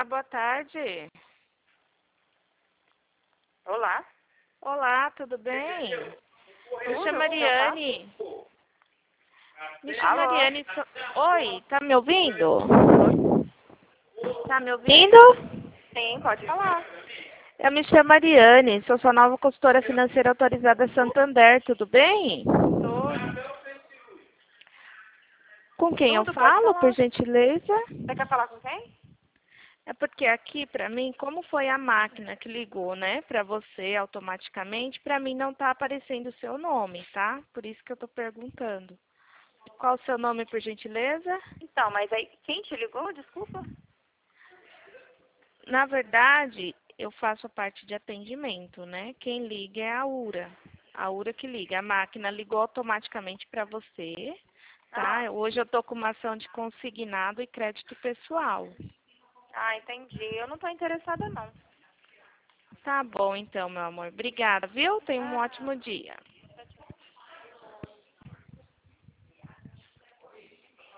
boa tarde. Olá. Olá, tudo bem? Me chamo Tudo? Mariane. Me chamo Alô? Mariane. Oi, tá me ouvindo? Tá me Sim? ouvindo? Sim, pode falar. Eu me chamo Mariane, sou sua nova consultora financeira autorizada Santander, tudo bem? Tudo. Com quem eu Tudo, pode falo, por falar. gentileza? Você quer falar com quem? É porque aqui, pra mim, como foi a máquina que ligou, né, pra você automaticamente, pra mim não tá aparecendo o seu nome, tá? Por isso que eu tô perguntando. Qual o seu nome, por gentileza? Então, mas aí, quem te ligou? Desculpa. Na verdade, eu faço a parte de atendimento, né? Quem liga é a URA. A URA que liga. A máquina ligou automaticamente para você, tá? Hoje eu tô com uma ação de consignado e crédito pessoal. Ah, entendi. Eu não tô interessada, não. Tá bom, então, meu amor. Obrigada, viu? Tenha um ótimo dia.